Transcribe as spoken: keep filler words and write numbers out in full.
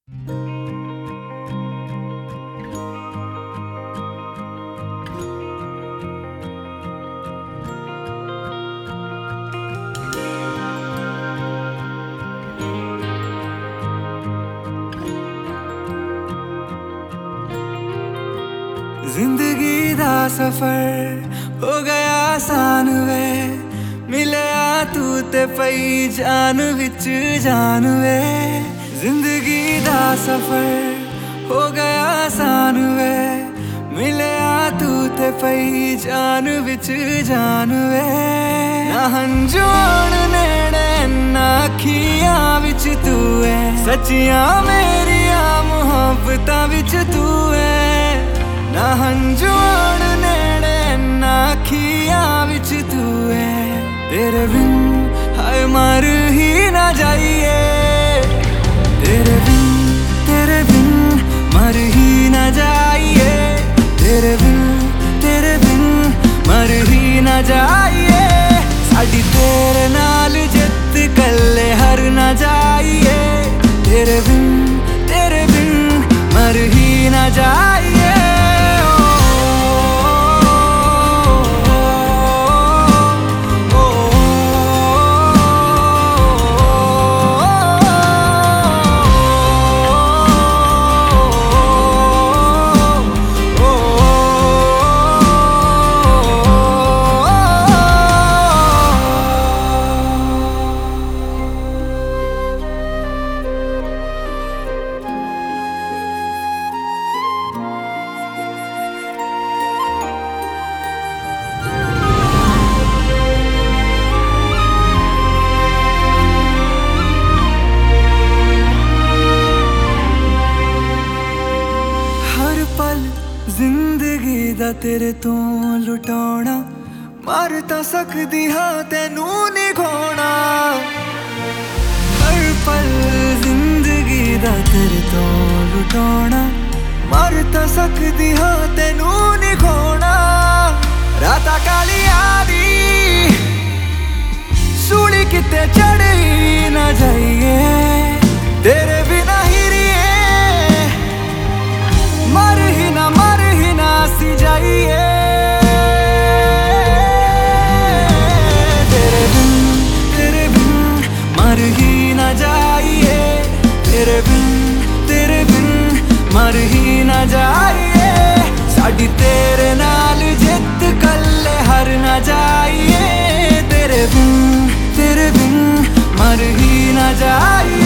जिंदगी दा सफर हो गया आसान वे, मिलिया तू ते पई जान विच जान वे। जिंदगी दा सफर हो गया आसान वे, मिलिया तू ते पई जान विच जान वे। ना हंजूण नेड़े ना अखियां विच तू है, सच्चियां मेरिया मुहब्बतां विच तू है। ना हंजूण नेड़े ना अखियां विच तू है, तेरे बिन हाय मर ही ना जाइए। तेरे बिन तेरे बिन मर ही ना जाइए। तेरे बिन तेरे बिन मर ही ना जाइए। साडी तेरे नाल जित कल्ले हर ना जाइए। तेरे बिन तेरे बिन मर ही ना जाइए। जिंदगी दा तेरे तो लुटाना मर तां सकदी हाँ तेनू नहीं खोना। हर पल जिंदगी दा तेरे तो लुटाना मर तां सकदी हाँ तेनू नहीं खोना। राता कालिया दी सूली किते चढ़ी ना जाइए। तेरे बिना ही मर ही ना मर ही ना सी जाइए। तेरे बिन तेरे बिन मर ही ना जाइए। तेरे बिन तेरे बिन मर ही ना जाइए। साडी तेरे नाल जित कल्ले हर ना जाइए। तेरे बिन तेरे बिन मर ही ना जाइए।